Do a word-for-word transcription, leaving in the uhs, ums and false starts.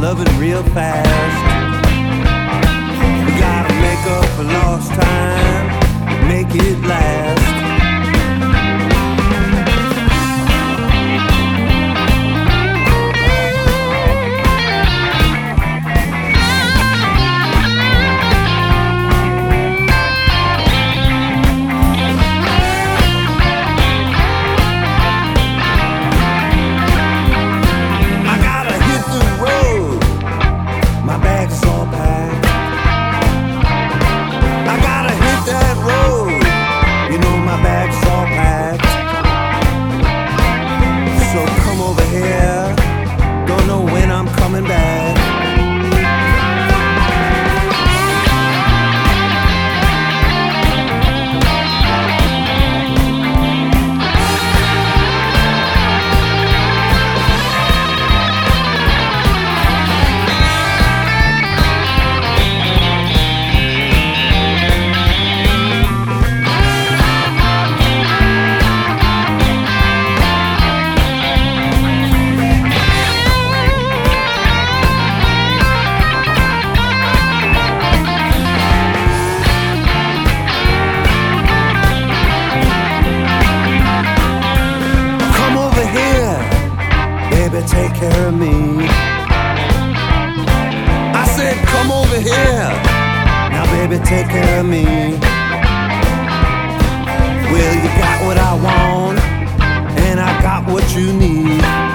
love it real fast. We gotta make up for lost time, make it last. Take care of me. I said, come over here. Now, baby, take care of me. Well, you got what I want, and I got what you need.